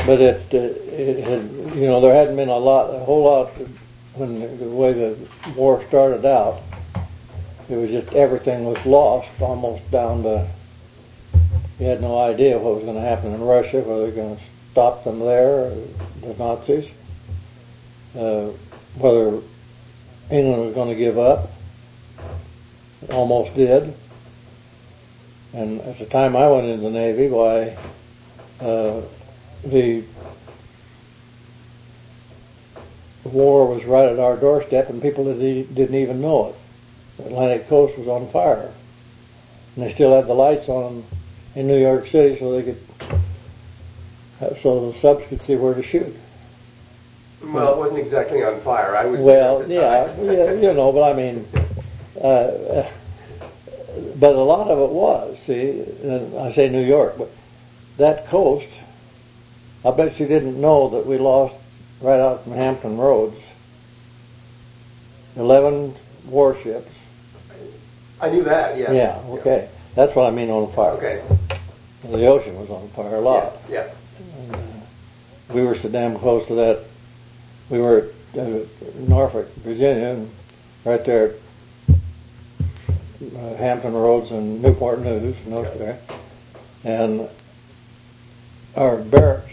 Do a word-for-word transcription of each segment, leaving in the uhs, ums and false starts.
but it, uh, it had, you know, there hadn't been a lot, a whole lot when the, the way the war started out. It was just everything was lost, almost down to, you had no idea what was going to happen in Russia, whether they were going to stop them there, the Nazis, uh, whether England was going to give up. It almost did. And at the time I went into the Navy, why, uh, the war was right at our doorstep and people didn't even know it. The Atlantic coast was on fire. And they still had the lights on in New York City so they could, so the subs could see where to shoot. Well, it wasn't exactly on fire. I was well, there at the yeah, time. yeah, you know, but I mean, uh, but a lot of it was. See, and I say New York, but that coast, I bet you didn't know that we lost right out from Hampton Roads eleven warships. I knew that. Yeah. Yeah. Okay. Yeah. That's what I mean on fire. Okay. The ocean was on fire a lot. Yeah. yeah. And, uh, we were so damn close to that. We were at uh, Norfolk, Virginia, and right there at uh, Hampton Roads and Newport News, north there. And our barracks,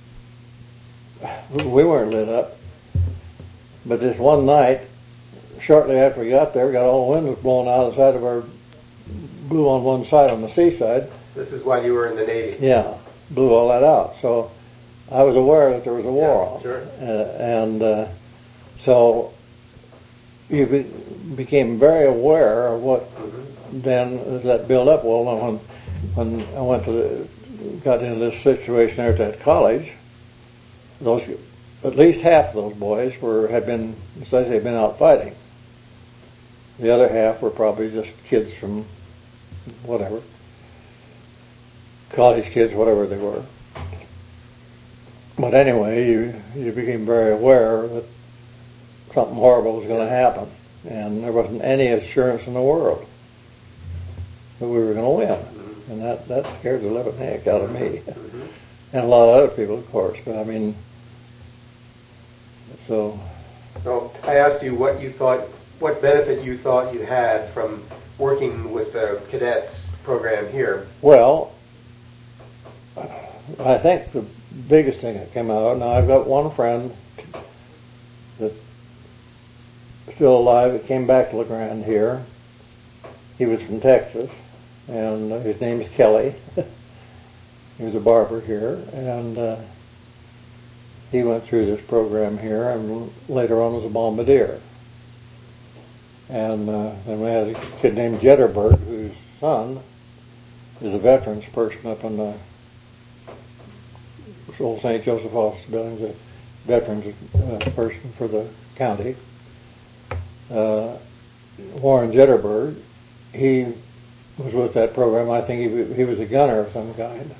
we weren't lit up. But this one night, shortly after we got there, we got all the windows blowing out of the side of our, blew on one side on the seaside. This is while you were in the Navy. Yeah, blew all that out. So I was aware that there was a war yeah, on. Sure. Uh, and uh, so you be, became very aware of what mm-hmm. then as that built up. Well, when when I went to the, got into this situation there at that college, those at least half of those boys were had been, says they'd been out fighting. The other half were probably just kids from whatever, college kids, whatever they were. But anyway, you you became very aware that something horrible was going to happen, and there wasn't any assurance in the world that we were going to win, mm-hmm. and that, that scared the living heck out of me, mm-hmm. and a lot of other people, of course. But I mean, so. So I asked you what you thought, what benefit you thought you had from working with the cadets program here. Well, I think the biggest thing that came out, now I've got one friend that's still alive that came back to LeGrand here. He was from Texas, and his name is Kelly. He was a barber here, and uh, he went through this program here and later on was a bombardier. And uh, then we had a kid named Jetterberg, whose son is a veterans person up in the old Saint Joseph office building, the veterans uh, person for the county. Uh, Warren Jetterberg, he was with that program. I think he he was a gunner of some kind.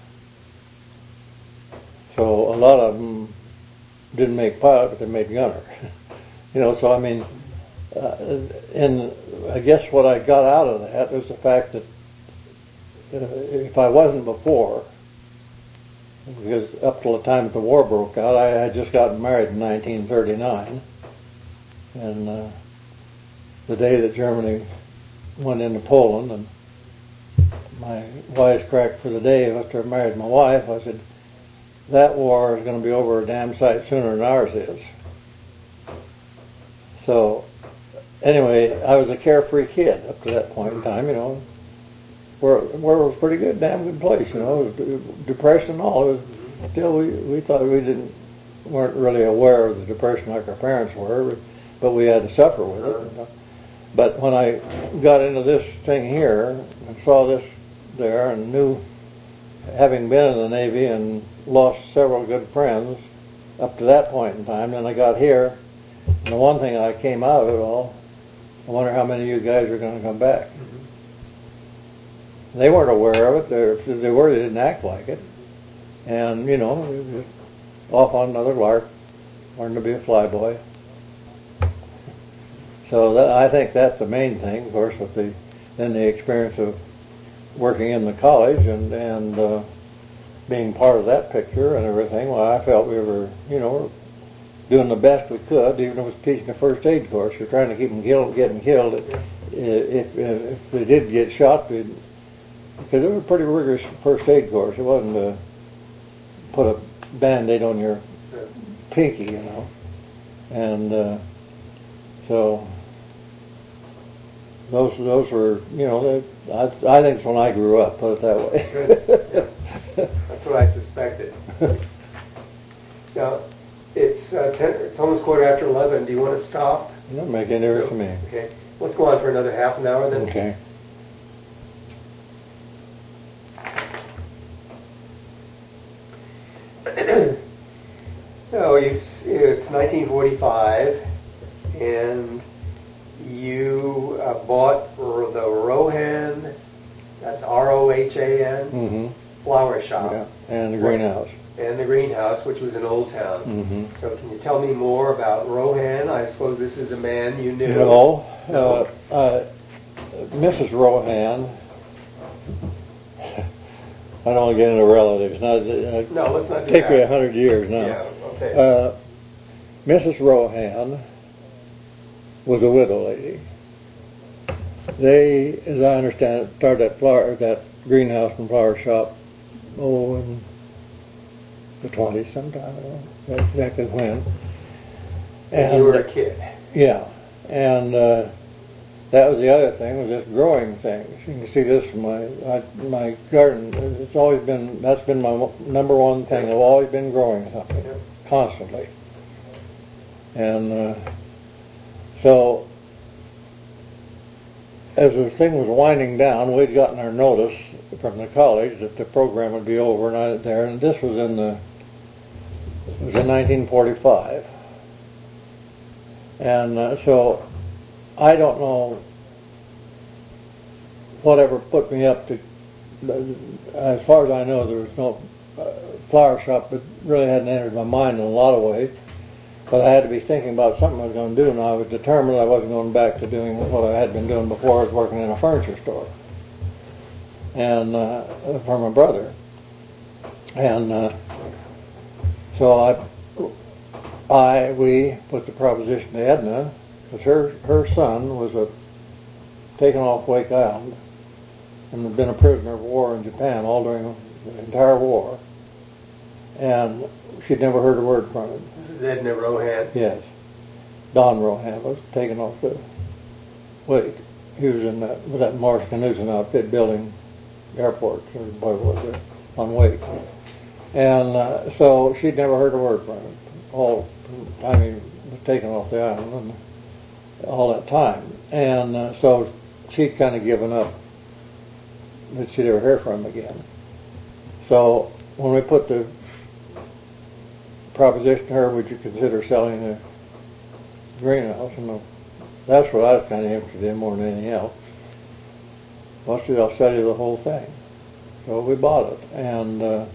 So a lot of them didn't make pilot, but they made gunner. You know, so I mean, uh, and I guess what I got out of that was the fact that uh, if I wasn't before, because up till the time that the war broke out, I had just gotten married in nineteen thirty-nine, and uh, the day that Germany went into Poland, and my wisecrack for the day after I married my wife, I said, that war is going to be over a damn sight sooner than ours is. So, anyway, I was a carefree kid up to that point in time, you know. Where, where it was a pretty good, damn good place, you know. It was depressed and all. It was still, we, we thought we didn't, weren't really aware of the depression like our parents were, but we had to suffer with it. You know? But when I got into this thing here and saw this there and knew, having been in the Navy and lost several good friends up to that point in time, then I got here, and the one thing I came out of it all, I wonder how many of you guys are going to come back. They weren't aware of it. They're, if they were, they didn't act like it. And, you know, just off on another lark, learn to be a flyboy. So that, I think that's the main thing, of course, with the then the experience of working in the college and and uh, being part of that picture and everything, well, I felt we were, you know, doing the best we could, even if it was teaching a first aid course. You're trying to keep them killed, getting killed. If, if, if they did get shot, we'd, because it was a pretty rigorous first aid course. It wasn't to put a Band-Aid on your pinky, you know. And uh, so those those were, you know, they, I, I think it's when I grew up, put it that way. Yeah. That's what I suspected. Now, it's, uh, ten, it's almost quarter after eleven. Do you want to stop? It doesn't make any difference to me. Okay. Let's go on for another half an hour then. Okay. No, you, it's nineteen forty-five, and you uh, bought r- the Rohan, that's R O H A N, Mm-hmm. flower shop. Yeah. And the greenhouse. And the greenhouse, which was in Old Town. Mm-hmm. So can you tell me more about Rohan? I suppose this is a man you knew. No. Uh, uh, Missus Rohan, I don't want to get into relatives. Now, uh, No, let's not do take that. me a hundred years now. Yeah, okay. Uh, Missus Rohan was a widow lady. They, as I understand it, started that flower, that greenhouse and flower shop, oh, in the twenties sometime. I don't know exactly when. and you were a kid. Yeah, and uh, that was the other thing, was just growing things. You can see this in my I, my garden. It's always been, that's been my number one thing. I've always been growing something, Yep. constantly. And uh, so, as the thing was winding down, we'd gotten our notice from the college that the program would be over, and I there. And this was in the it was in nineteen forty-five, and uh, so I don't know whatever put me up to. As far as I know, there was no uh, flower shop that really hadn't entered my mind in a lot of ways. But I had to be thinking about something I was going to do, and I was determined I wasn't going back to doing what I had been doing before. I was working in a furniture store, and uh, for my brother. And uh, so I, I, we put the proposition to Edna, because her her son was a taken off Wake Island and had been a prisoner of war in Japan all during the entire war, and she'd never heard a word from him. This is Edna Rohan. Yes. Don Rohan was taken off the Wake. He was in that, with that Morris Knudsen outfit building airports, or what was it, on Wake. And uh, so she'd never heard a word from him all the time he was taken off the island and all that time. And uh, so she'd kind of given up that she'd ever hear from him again. So when we put the proposition to her, would you consider selling the greenhouse? And that's what I was kind of interested in more than anything else. Well, she said, I'll sell you the whole thing. So we bought it. And uh,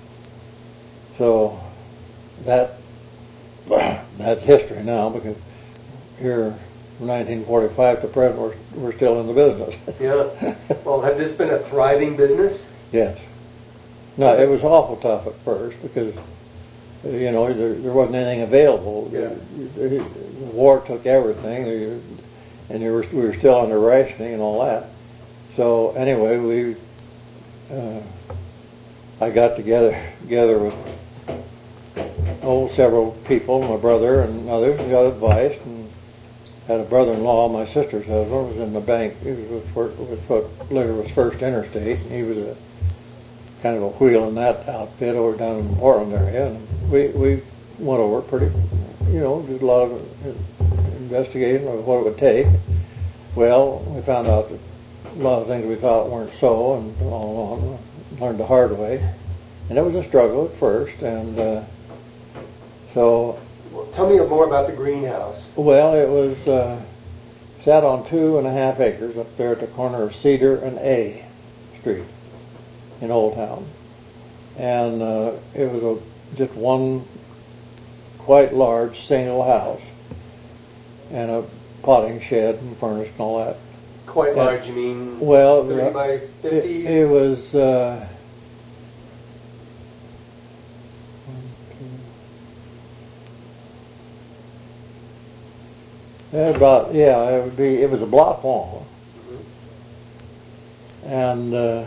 so that that's history now, because here from nineteen forty-five to present, we're, we're still in the business. Yeah. Well, had this been a thriving business? Yes. No, it was awful tough at first, because you know, there, there wasn't anything available. Yeah. The, the, the war took everything, and you were, we were still under rationing and all that. So anyway, we, uh, I got together together with oh several people, my brother and others, and got advice, and had a brother-in-law, my sister's husband, was in the bank. He was with, with what later was First Interstate. And he was a kind of a wheel in that outfit over down in the Portland area, and we we went over it pretty, you know, did a lot of investigating of what it would take. Well, we found out that a lot of things we thought weren't so, and all along learned the hard way. And it was a struggle at first, and uh, so. Well, tell me more about the greenhouse. Well, it was uh, sat on two and a half acres up there at the corner of Cedar and A Street in Old Town, and uh, it was a, just one quite large single house and a potting shed and furnace and all that. Quite And, large, you mean well, thirty by fifty? It, it was uh, Yeah, about yeah, it would be. It was a block wall, and uh,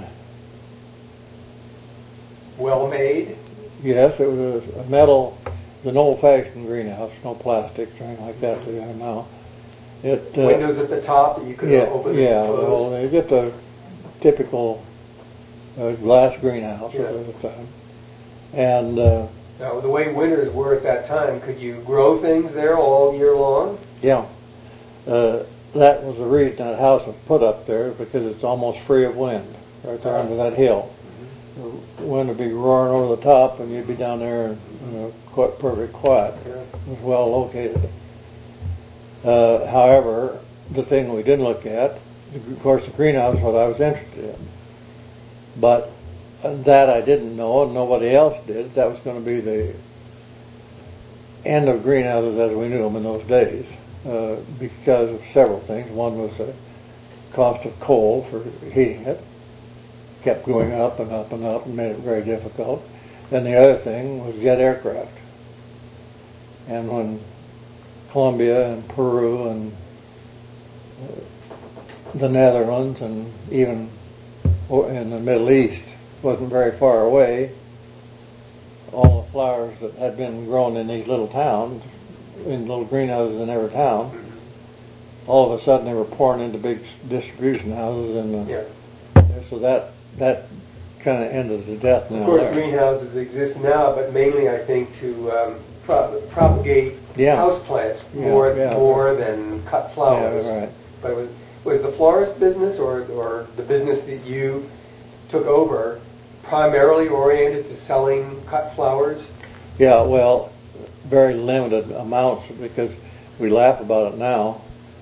Well made. yes, it was a, a metal. It was an old-fashioned greenhouse, no plastics or anything like that they have now. It uh, Windows at the top that you could yeah, open yeah. and close. Well, they just a typical uh, glass greenhouse Yeah. at the time, and uh, Now, the way winters were at that time, could you grow things there all year long? yeah. Uh, that was the reason that house was put up there, because it's almost free of wind right there under that hill. The wind would be roaring over the top, and you'd be down there in you know, quite perfect quiet. Yeah. It was well located. Uh, however, the thing we didn't look at, of course, the greenhouse is what I was interested in. But that I didn't know, and nobody else did. That was going to be the end of greenhouses as we knew them in those days, uh, because of several things. One was the cost of coal for heating it. Kept going up and up and up and made it very difficult. Then the other thing was jet aircraft. And when Colombia and Peru and uh, the Netherlands and even in the Middle East wasn't very far away, all the flowers that had been grown in these little towns, in little greenhouses in every town, all of a sudden they were pouring into big distribution houses, and uh, Yeah. so that that kind of ended the death now. Of course, there. greenhouses exist now, but mainly, I think, to um, pro- propagate Yeah. houseplants Yeah, more yeah. more than cut flowers. Yeah, right. But it was was the florist business or or the business that you took over primarily oriented to selling cut flowers? Yeah, well, very limited amounts, because we laugh about it now.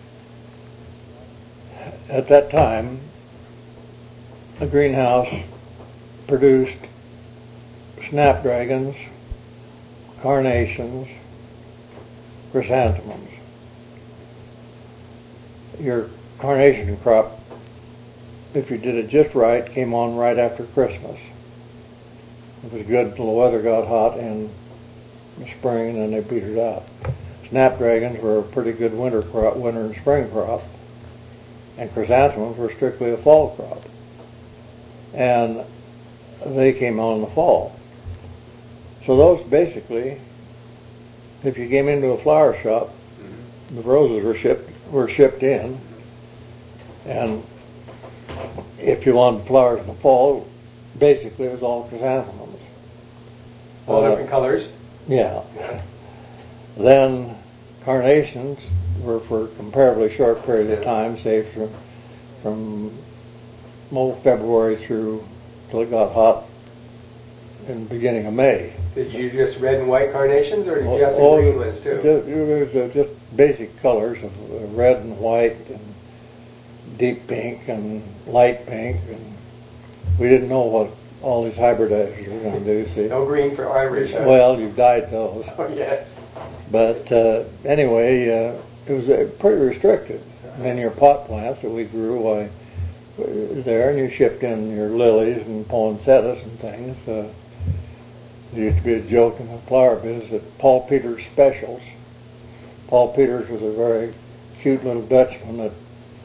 At that time, a greenhouse produced snapdragons, carnations, chrysanthemums. Your carnation crop, if you did it just right, came on right after Christmas. It was good until the weather got hot in the spring, and then they petered out. Snapdragons were a pretty good winter crop, winter and spring crop, and chrysanthemums were strictly a fall crop. And they came on in the fall. So those basically, if you came into a flower shop, the roses were shipped were shipped in, and if you wanted flowers in the fall, basically it was all chrysanthemums. All Uh, different colors? Yeah. Then carnations were for a comparably short period of time, say from from most February through till it got hot in the beginning of May. Did you just red and white carnations, or did you have some Oh, green ones too? Just, it was uh, just basic colors of uh, red and white and deep pink and light pink, and we didn't know what all these hybridizers were going to do. See, No green for Irish. Huh? well, you've dyed those, Oh, yes. but uh, anyway, uh, it was uh, pretty restricted. And then your pot plants that we grew, why uh, there, and you shipped in your lilies and poinsettias and things. Uh, there used to be a joke in the flower business that Paul Peters specials. Paul Peters was a very cute little Dutchman that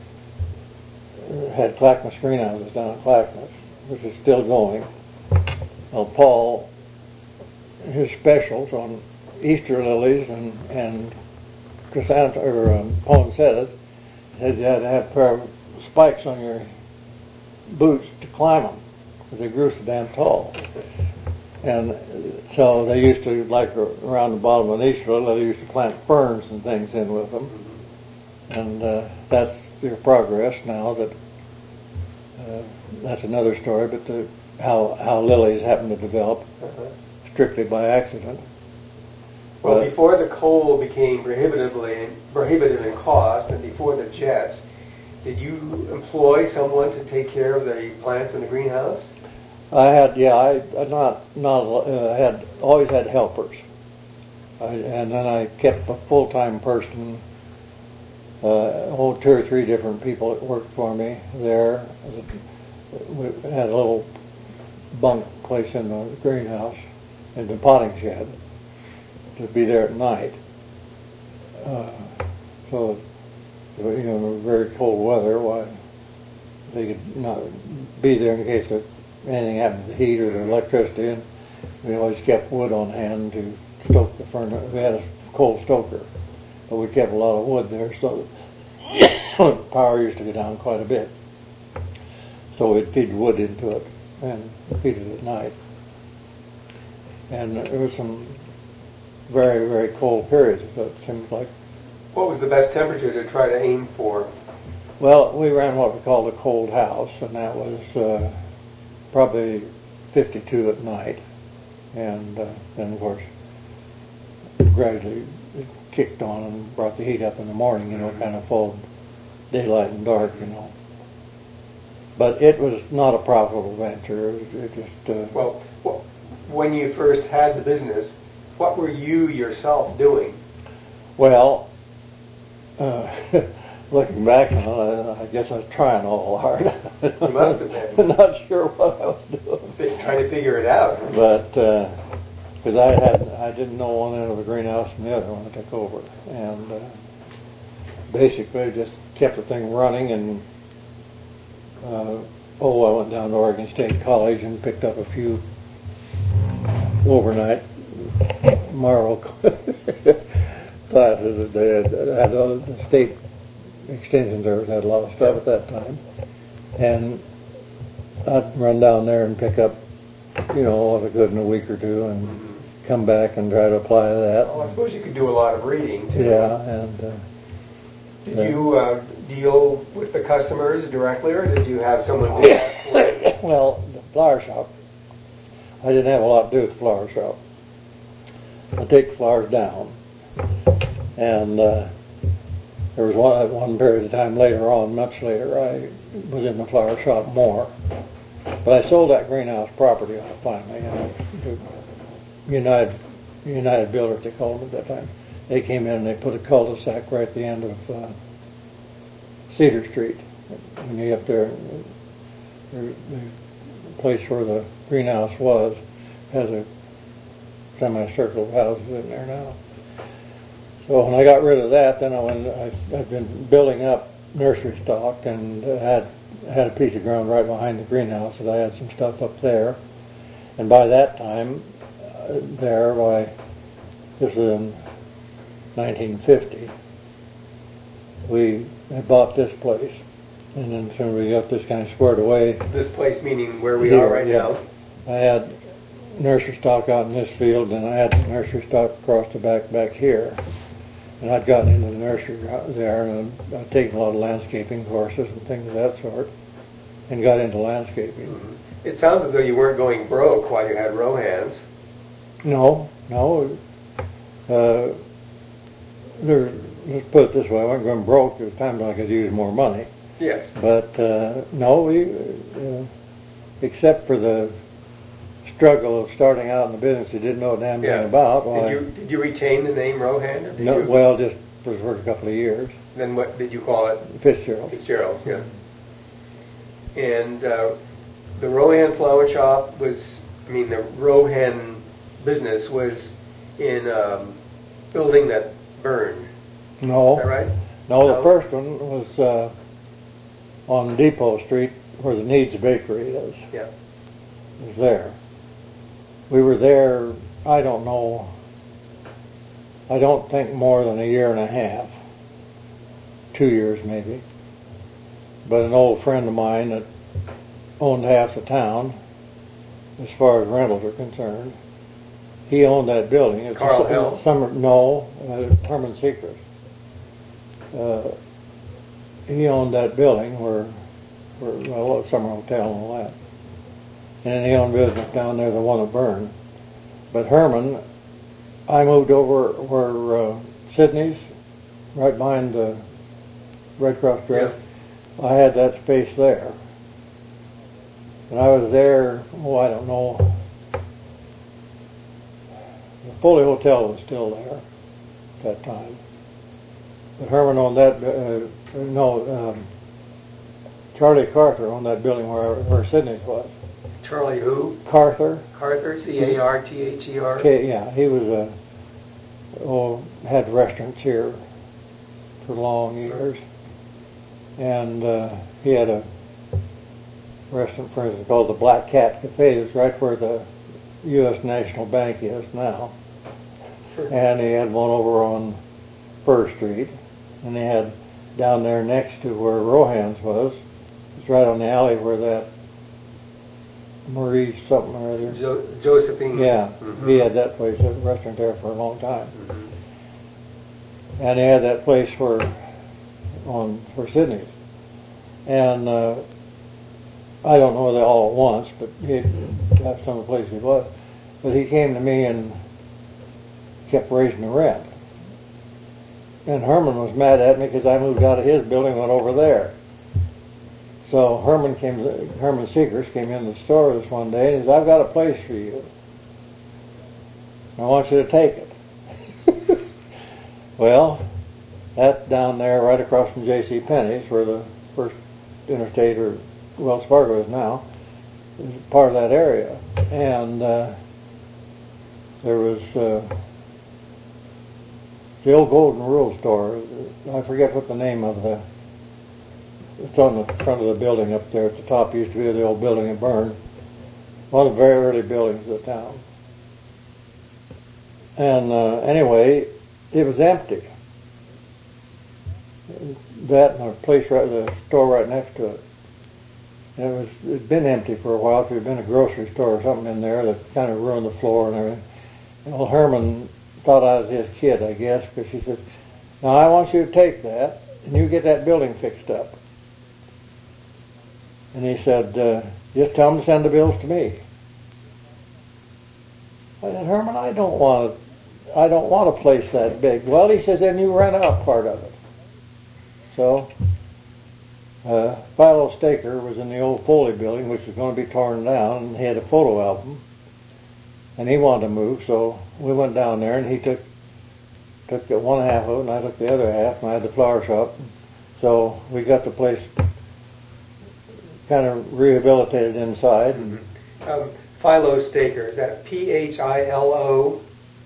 had Clackamas greenhouses down at Clackamas, which is still going. Well, Paul, his specials on Easter lilies and and chrysanthemum or um, poinsettias, said you had to have a pair of spikes on your boots to climb them, because they grew so damn tall. And so they used to, like around the bottom of an Easter lily, they used to plant ferns and things in with them. And uh, that's your progress now. That uh, that's another story, but the, how how lilies happen to develop Uh-huh. strictly by accident. Well, But- before the coal became prohibitively prohibitive in cost, and before the jets, did you employ someone to take care of the plants in the greenhouse? I had, yeah, I I not not uh, I had always had helpers, I, and then I kept a full time person. Uh, oh, two or three different people that worked for me there. We had a little bunk place in the greenhouse, in the potting shed, to be there at night. Uh, so, you know, very cold weather, why they could not be there in case of anything happened to the heat or the electricity. And we always kept wood on hand to stoke the furnace. We had a coal stoker, but we kept a lot of wood there, so the power used to go down quite a bit. So we'd feed wood into it and feed it at night. And there was some very, very cold periods, so it seems like. What was the best temperature to try to aim for? Well, we ran what we called a cold house, and that was uh, probably fifty-two at night. And uh, then, of course, gradually it kicked on and brought the heat up in the morning, you know, kind of full daylight and dark, you know. But it was not a profitable venture. It, was, it just... Uh, well, well, when you first had the business, what were you yourself doing? Well, uh, looking back on it, I guess I was trying all hard. You must have been. Not sure what I was doing. Trying to figure it out. But, because uh, I had, I didn't know one end of the greenhouse from the other when I took over. And uh, basically just kept the thing running and, uh, oh, I went down to Oregon State College and picked up a few overnight Morrow classes that they had. had uh, the state extension service had a lot of stuff at that time. And I'd run down there and pick up, you know, all I could in a week or two and come back and try to apply that. Well, I suppose you could do a lot of reading, too. Yeah, and... Uh, did uh, you uh, deal with the customers directly, or did you have someone do that for you? Well, the flower shop, I didn't have a lot to do with the flower shop. I'd take the flowers down, and uh, there was one, at one period of time later on, much later, I was in the flower shop more. But I sold that greenhouse property off finally, you know, to United, United Builders, they called them at that time. They came in and they put a cul-de-sac right at the end of uh, Cedar Street. When you get up there, the place where the greenhouse was has a semicircle of houses in there now. So when I got rid of that, then I went, I, I'd been building up nursery stock and uh, had had a piece of ground right behind the greenhouse that I had some stuff up there. And by that time, uh, there, by, this was in nineteen fifty, we had bought this place. And then soon we got this kind of squared away. This place meaning where we Here, are right yeah. now? I had nursery stock out in this field, and I had nursery stock across the back back here. And I'd gotten into the nursery out there, and I'd, I'd taken a lot of landscaping courses and things of that sort, and got into landscaping. Mm-hmm. It sounds as though you weren't going broke while you had Rohan's. No, no. Uh, there, let's put it this way, I wasn't going broke. There was times I could use more money. Yes. But uh, no, we, uh, except for the struggle of starting out in the business you didn't know a damn thing Yeah. about. Well, Did you did you retain the name Rohan? Or did no, you, well, just for, for a couple of years. Then what did you call it? Fitzgerald. Fitzgerald's, yeah. And uh, the Rohan flower shop was, I mean, the Rohan business was in a building that burned. No. Is that right? No, No? the first one was uh, on Depot Street where the Needs Bakery is. Yeah. It was there. We were there, I don't know, I don't think more than a year and a half. Two years maybe. But an old friend of mine that owned half the town, as far as rentals are concerned, he owned that building. It's Carl a, Hill? Summer, no, uh, Herman Secret. Uh, he owned that building where, where well, Summer Hotel and all that. And then he owned business down there, the one that burned. But Herman, I moved over where uh, Sydney's, right behind the Red Cross dress. Yeah. I had that space there. And I was there, oh, I don't know. The Foley Hotel was still there at that time. But Herman owned that, uh, no, um, Charlie Carther owned that building where, where Sydney's was. Charlie who? Carther. Carther, C A R T H E R? K, yeah, he was a oh, had restaurants here for long years. And uh, he had a restaurant, for instance, called the Black Cat Cafe. It's right where the U S National Bank is now. And he had one over on Fur Street. And he had down there next to where Rohan's was. It's right on the alley where that Marie something or other. Jo- Josephine. Yeah, mm-hmm. he had that place, a restaurant there for a long time. Mm-hmm. And he had that place for on for Sydney's. And uh, I don't know they all at once, but he got some of the places he was. But he came to me and kept raising the rent. And Herman was mad at me because I moved out of his building and went over there. So Herman came, Herman Seekers came in the store this one day and he said, I've got a place for you. I want you to take it. Well, that's down there right across from J C Penney's where the First Interstate or Wells Fargo is now. It was part of that area. And uh, there was uh, the old Golden Rule store. I forget what the name of the, it's on the front of the building up there at the top. It used to be the old building that burned. One of the very early buildings of the town. And uh, anyway, it was empty. That and a place right, the store right next to it. And it was, it'd been empty for a while because there'd been a grocery store or something in there that kind of ruined the floor and everything. And well, Herman thought I was his kid, I guess, because she said, now I want you to take that and you get that building fixed up. And he said, uh, just tell them to send the bills to me. I said, Herman, I don't want to, I don't want a place that big. Well, he says, then you rent out part of it. So, uh, Philo Staker was in the old Foley building, which was going to be torn down, and he had a photo album. And he wanted to move, so we went down there, and he took took the one half of it, and I took the other half, and I had the flower shop. So we got the place kind of rehabilitated inside. And Um, Philo Staker, is that P H I L O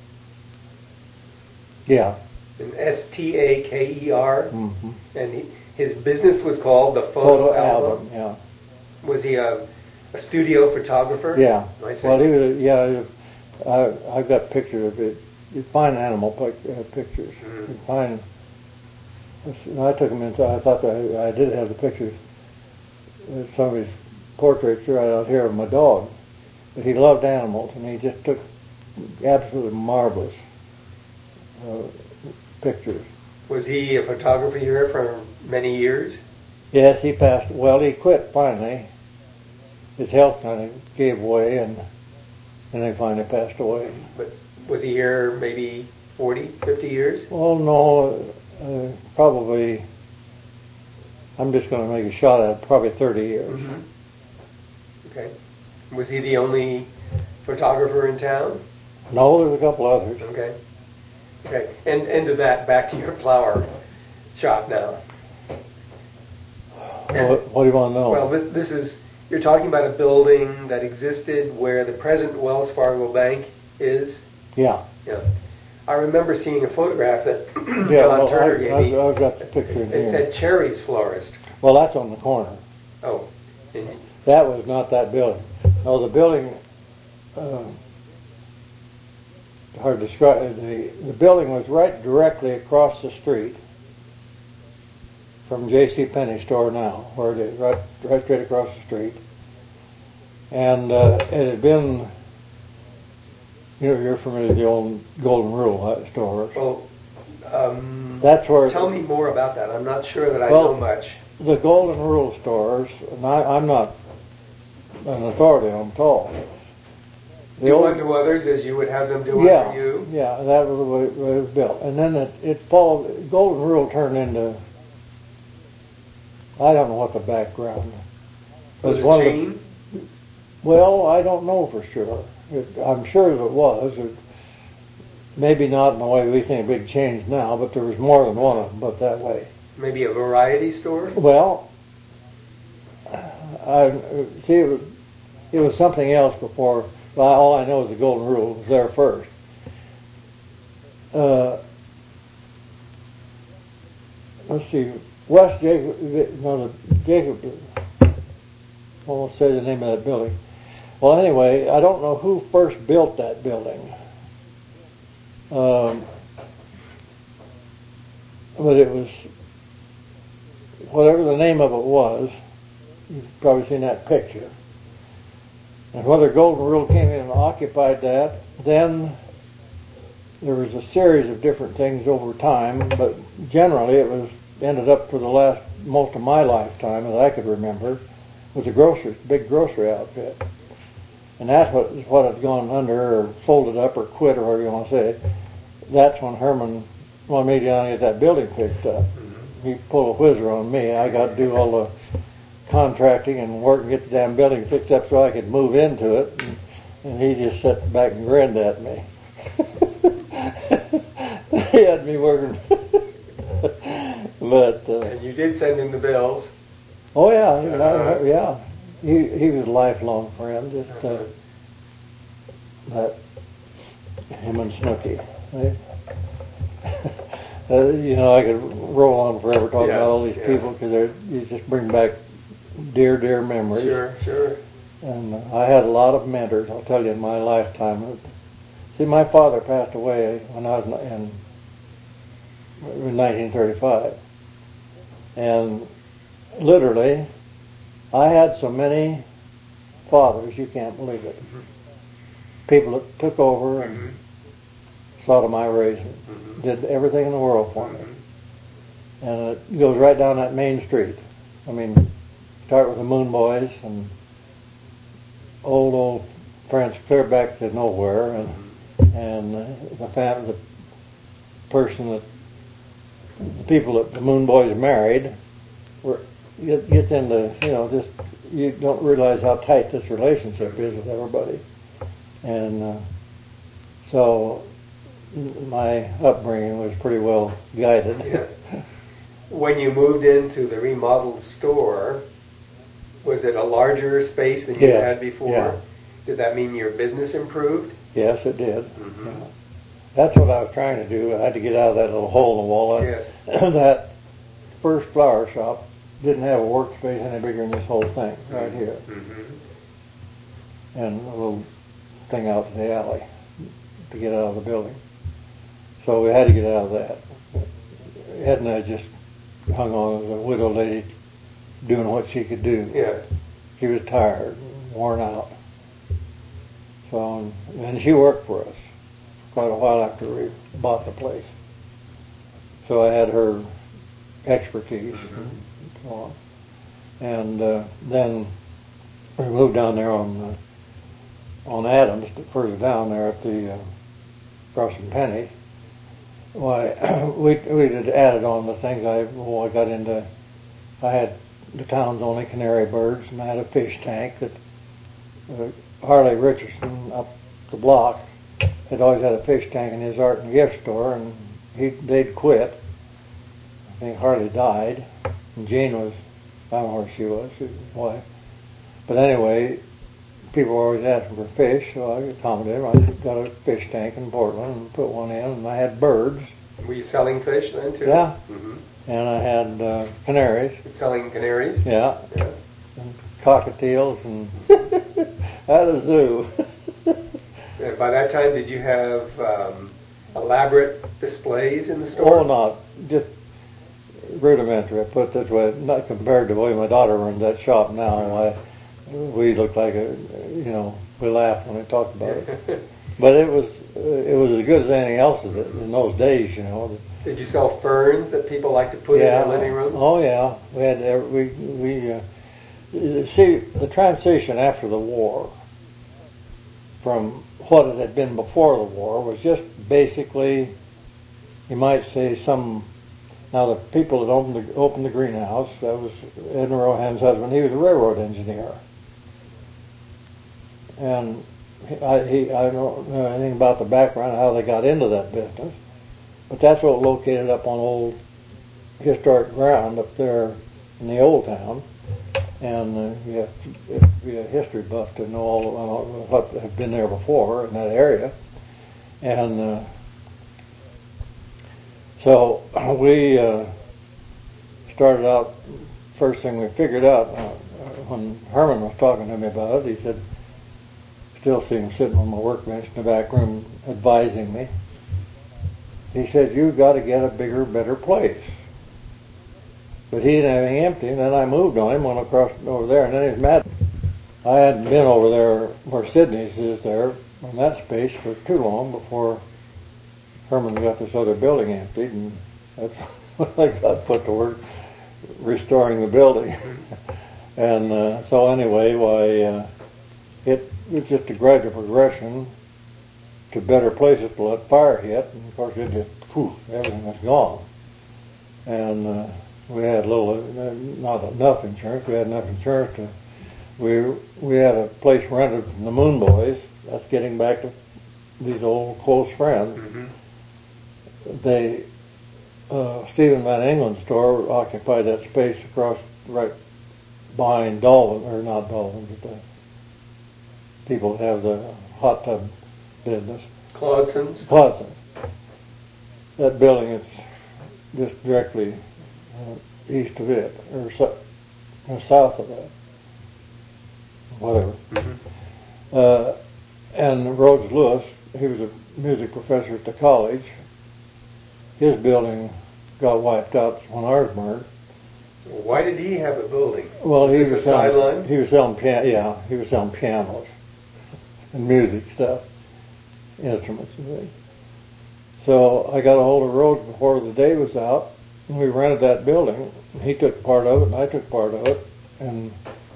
yeah. and S T A K E R? Mm-hmm. And he, his business was called the Photo Photo, Album. album, yeah. Was he a, a studio photographer? Yeah. I see. Well, he was, yeah, I, I've got pictures of it. You find animal pic, uh, pictures. Mm-hmm. You find, I took them inside. I thought that I did have the pictures. Uh, some of his portraits right out here of my dog. But he loved animals, and he just took absolutely marvelous uh, pictures. Was he a photographer here for many years? Yes, he passed. Well, he quit finally. His health kind of gave way, and then he finally passed away. But was he here maybe forty, fifty years? Well, no, uh, probably. I'm just going to make a shot at it. Probably thirty years. Mm-hmm. Okay. Was he the only photographer in town? No, there's a couple others. Okay. Okay. And and to that, back to your flower shop now. What, what do you want to know? Well, this this is, you're talking about a building that existed where the present Wells Fargo Bank is. yeah. Yeah. I remember seeing a photograph that Yeah, John well, Turner I, gave I've, me. I've got the picture in It here. said Cherry's Florist. Well, that's on the corner. Oh. And That was not that building. No, the building, uh, hard to describe, the, the building was right directly across the street from J C Penney store now, where it is, right, right straight across the street. And uh, it had been, you know, you're familiar with the old Golden Rule uh, stores. Well, um, That's where... tell me more about that. I'm not sure that I Well, know much. The Golden Rule stores, and I, I'm not an authority on them at all. The Do old- unto others as you would have them do yeah, unto you. Yeah, that was the way it was built. And then it, it followed, Golden Rule turned into, I don't know what the background Was it one of the- chain? well, I don't know for sure. It, I'm sure that it was. It, maybe not in the way we think big change now, but there was more than one of them, but that way. Maybe a variety store? Well, I see. It was, it was something else before. Well, all I know is the Golden Rule was there first, uh, let's see, West Jacob, no, the Jacob, I won't say the name of that building. Well, anyway, I don't know who first built that building. Um, but it was, whatever the name of it was, you've probably seen that picture. And whether Golden Rule came in and occupied that, then there was a series of different things over time, but generally it was ended up for the last, most of my lifetime, as I could remember, was a grocery, big grocery outfit. And that's what, what had gone under or folded up or quit or whatever you want to say. That's when Herman wanted me to go and get that building picked up. He pulled a whizzer on me. I got to do all the contracting and work and get the damn building fixed up so I could move into it. And, and he just sat back and grinned at me. He had me working. But uh, and you did send him the bills. Oh yeah, you know, Uh-huh. yeah. He he was a lifelong friend. Just uh, that him and Snooky. They, uh, you know, I could roll on forever talking Yeah, about all these yeah. people because they you just bring back dear dear memories. Sure, sure. And uh, I had a lot of mentors. I'll tell you in my lifetime. See, my father passed away when I was in, in nineteen thirty-five, and literally, I had so many fathers, you can't believe it. Mm-hmm. People that took over and Mm-hmm. saw to my raising, Mm-hmm. did everything in the world for me. Mm-hmm. And it goes right down that main street. I mean, start with the Moon Boys and old, old friends clear back to nowhere, and and uh, the fam- the person that, the people that the Moon Boys married, were get, gets into, you know, just, you don't realize how tight this relationship is with everybody. And uh, so my upbringing was pretty well guided. Yeah. When you moved into the remodeled store, was it a larger space than you Yeah, had before? yeah. Did that mean your business improved? Yes, it did. Mhm. Yeah. That's what I was trying to do. I had to get out of that little hole in the wall. Yes. That first flower shop didn't have a workspace any bigger than this whole thing right here, Mm-hmm. and a little thing out in the alley to get out of the building. So we had to get out of that. Edna just hung on as a widow lady doing what she could do. Yeah. She was tired, worn out. So, and, and she worked for us quite a while after we bought the place. So I had her expertise and so on. And uh, then we moved down there on uh, on Adams, further down there at the uh, across from Penny. Why, we we had added on the things. I well, I got into. I had the town's only canary birds, and I had a fish tank that uh, Harley Richardson up the block had always had a fish tank in his art and gift store, and he they'd quit. I think Harley died, and Jean was, I don't know where she was, she was his wife. But anyway, people were always asking for fish, so I accommodated them. I got a fish tank in Portland and put one in, and I had birds. Were you selling fish then too? Yeah. Mm-hmm. And I had uh, canaries, Selling canaries? yeah, Yeah. and cockatiels, and I had a zoo. And by that time, did you have um, elaborate displays in the store? Oh, not just rudimentary. I put it this way, not compared to the way my daughter runs that shop now. I, we looked like a, you know, we laughed when we talked about it. But it was, uh, it was as good as anything else in in those days, you know. Did you sell ferns that people like to put Yeah. in their living rooms? Oh yeah, we had every, we we uh, see the transition after the war from what it had been before the war was just basically, you might say, some. Now the people that opened the, opened the greenhouse, that was Edna Rohan's husband. He was a railroad engineer, and I, he, I don't know anything about the background, how they got into that business, but that's what located up on old historic ground up there in the old town. And uh, you have to, you have to be a history buff to know all, all what had been there before in that area. And uh, So we uh, started out, first thing we figured out, uh, when Herman was talking to me about it, he said, still see him sitting on my workbench in the back room advising me. He said, you've got to get a bigger, better place. But he didn't have anything empty, and then I moved on him, went across over there, and then he was mad. I hadn't been over there where Sidney's is there in that space for too long before Herman got this other building emptied, and that's when I got put to work restoring the building. And uh, so anyway, why uh, it was just a gradual progression to better places to let fire hit, and of course it just, poof, everything was gone. And uh, we had little, uh, not enough insurance, we had enough insurance to, we we had a place rented from the Moon Boys, that's getting back to these old close friends. Mm-hmm. They, uh, Stephen Van England's store occupied that space across, right behind Dolvin, or not Dolvin, but the people that have the hot tub business. Claudson's? Claudson's. That building is just directly uh, east of it, or so, uh, south of that. Whatever. Mm-hmm. Uh, and Rhodes Lewis, he was a music professor at the college. His building got wiped out when ours burned. Why did he have a building? Well, he Is was this a selling, sideline? he was selling pian- yeah, he was selling pianos and music stuff, instruments and things. So I got a hold of Rhodes before the day was out, and we rented that building. He took part of it, and I took part of it, and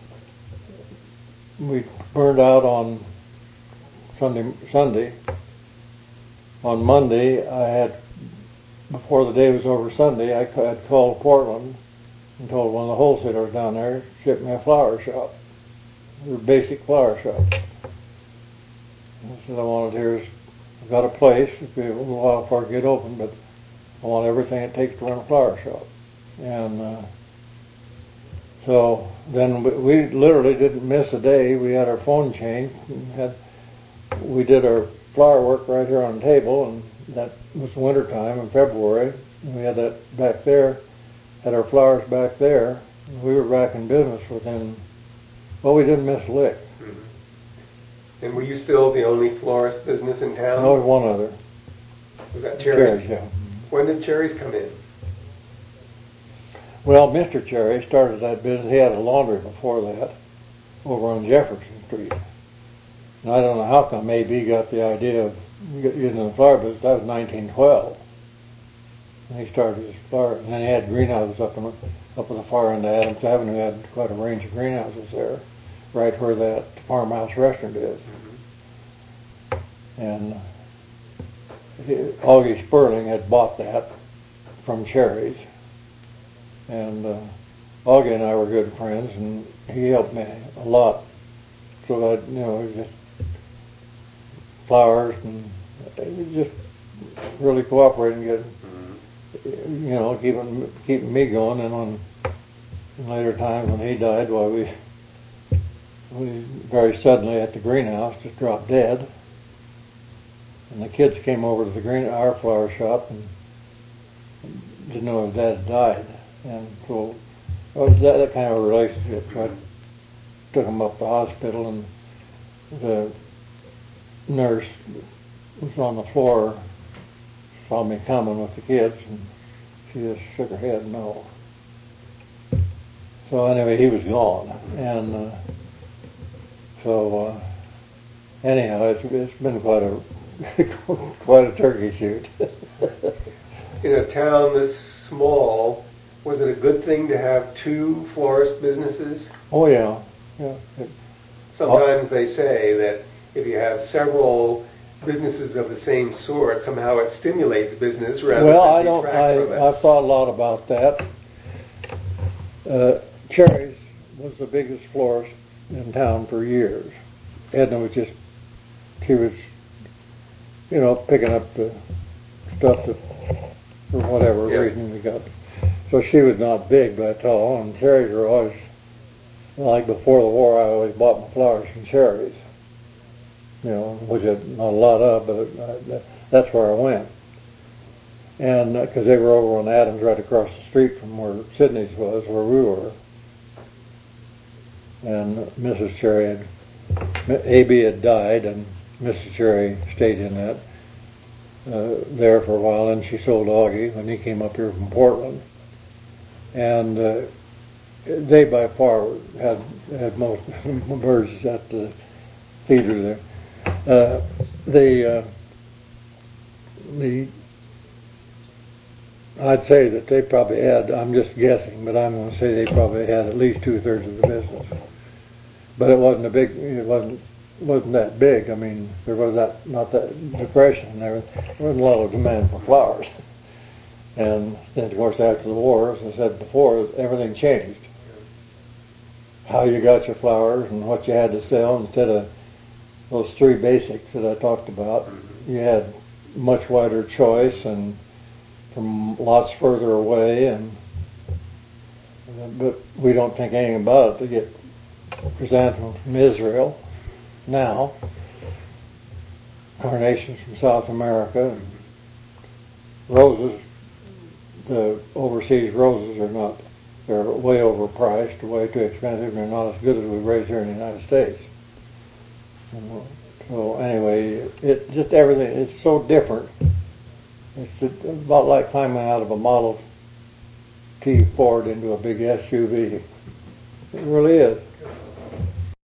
we burned out on Sunday. Sunday. On Monday, I had, before the day was over Sunday, I had called Portland and told one of the wholesalers down there, ship me a flower shop, a basic flower shop. I said, I wanted here's, I've got a place, it'll be a little while before I get open, but I want everything it takes to run a flower shop. And uh, so then we, we literally didn't miss a day. We had our phone changed. And had, we did our flower work right here on the table, and that was winter time in February. And we had that back there, had our flowers back there. We were back in business within, well, we didn't miss a lick. Mm-hmm. And were you still the only florist business in town? There was one other. Was that Cherry's? Cherry's, yeah. When did Cherry's come in? Well, Mister Cherry started that business. He had a laundry before that over on Jefferson Street. And I don't know how come maybe he got the idea of getting in the flower business. That was nineteen twelve. And he started his flower, and then he had greenhouses up in the, up on the far end of Adams Avenue. He had quite a range of greenhouses there, right where that farmhouse restaurant is. Mm-hmm. And he, Augie Sperling had bought that from Cherry's. And uh, Augie and I were good friends, and he helped me a lot. So that, you know, it was just flowers, and it was just really cooperating, getting, mm-hmm. you know, keeping keeping me going. And on in later times when he died, why we we very suddenly at the greenhouse just dropped dead, and the kids came over to the green our flower shop and didn't know his dad had died. And so it was that, that kind of a relationship. So I took him up to the hospital, and the nurse was on the floor, saw me coming with the kids, and she just shook her head no. So anyway, he was gone. And uh, so uh, anyhow, it's, it's been quite a quite a turkey shoot. In a town this small, was it a good thing to have two florist businesses? Oh yeah, yeah. It, Sometimes they say that if you have several businesses of the same sort, somehow it stimulates business rather well, than I don't. detracts from it. I I've thought a lot about that. Uh, Cherry's was the biggest florist in town for years. Edna was just, she was, you know, picking up the stuff that, for whatever yeah. reason we got. So she was not big, but tall, and Cherry's were always, like before the war, I always bought my flowers from Cherry's. You know, which I not a lot of, but uh, that's where I went. and because they were over on Adams, right across the street from where Sydney's was, where we were. And Missus Cherry had, A B had died, and Missus Cherry stayed in that uh, there for a while, and she sold Augie when he came up here from Portland. And uh, they by far had had most birds at the feeder there. Uh, the uh, the I'd say that they probably had, I'm just guessing, but I'm going to say they probably had at least two thirds of the business. But it wasn't a big, it wasn't wasn't that big. I mean, there was that not that depression. There was, there was a lot of demand for flowers. And then, of course, after the war, as I said before, everything changed. How you got your flowers and what you had to sell, instead of those three basics that I talked about, you had much wider choice and from lots further away. And but we don't think anything about it to get chrysanthemums from Israel now, carnations from South America, and roses. The overseas roses are not, they're way overpriced, way too expensive, and they're not as good as we raise here in the United States. And so anyway, it just everything, it's so different. It's about like climbing out of a Model T Ford into a big S U V. It really is.